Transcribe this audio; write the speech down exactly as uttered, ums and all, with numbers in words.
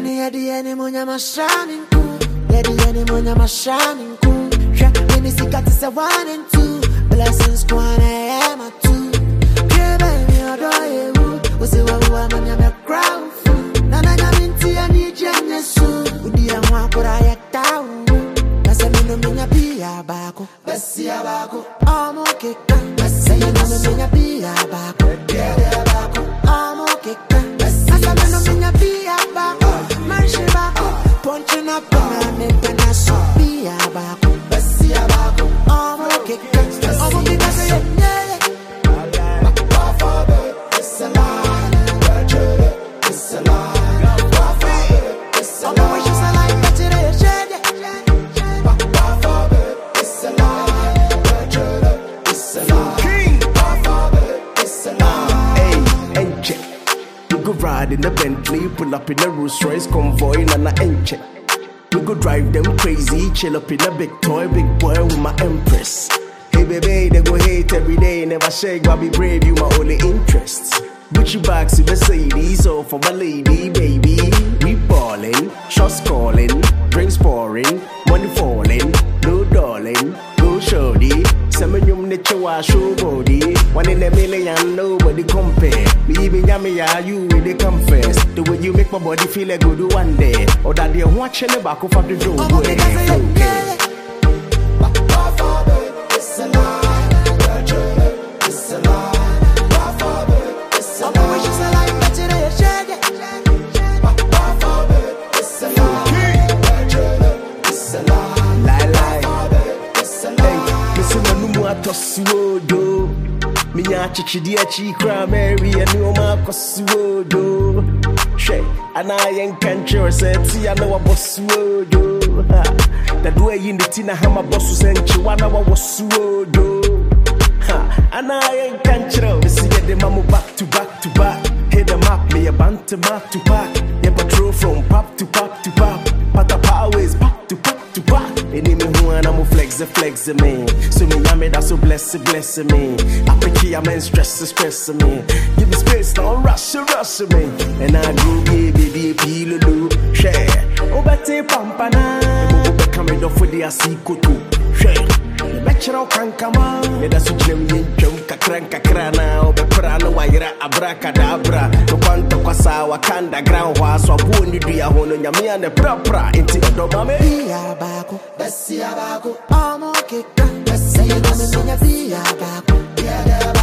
Money at the end, money I'm shining cool. At the end, money I'm shining cool. Track me see got this a one and two. Blessings go on, I am a two. Yeah, baby, I adore you. We say what we want, I'm a crowd. Nana gaminti I need you so. Udi I want for I down. That's a minute me a be a bako. Bessie a bako. I'm okay. That's a minute me a be a bako. Yeah, yeah, bako. I'm okay. That's a minute me a be a bako. March bako. Punching up and I'm in a so be a bako. Bessie a bako. I'm okay. I'm okay. That's a yeah. It's a lie. It's a lie. Ride in the Bentley, pull up in the Rolls Royce convoy, nana enche. We go drive them crazy, chill up in a big toy, big boy with my Empress. Hey baby, they go hate every day, never shake, but be brave, you my only interests. Gucci bags with Mercedes, all for my lady, baby. We ballin', shots calling, drinks pouring, money falling, no darling, go shorty. Semenyum nature wa show body. One in a million, nobody compare. Me even yummy, you really confess. The way you make my body feel like good one day. Or that you're watching the back of the door. Okay. It's a lie. It's a lie. It's a lie. It's a lie. It's a lie. Lie, lie. It's a lie. Listen, no more tosuodo. Minya chichidi achi kra Mary and no ma kosuodo. She, and I ain't country say I know a bosuodo. The way in the tina hama bossu and chiwana was suodo. And I ain't country. We see the mamu back to back to back. Hit them up, me a band to back to back. Yeah, patrol from pop to pop to pop. But the power is back to pop to pop. Any me who and I'm flex the flex me. So me yame that so bless bless me. I pick you man stress stress me. Give me space now rush rush me. And I go baby baby pilo do share. Oh better pampana. Be coming off for the asiko too. Share. The bachelor can come on. Me da su jam yin jam kakran kakrana. O be prana waira abracadabra. To kwanto kwasa wakanda ground wa so abu ni dua hono nyame ane pra pra inti odoba me. Be a bako. Bessie a bako. I'm okay. Bessie a bako. Be a bako.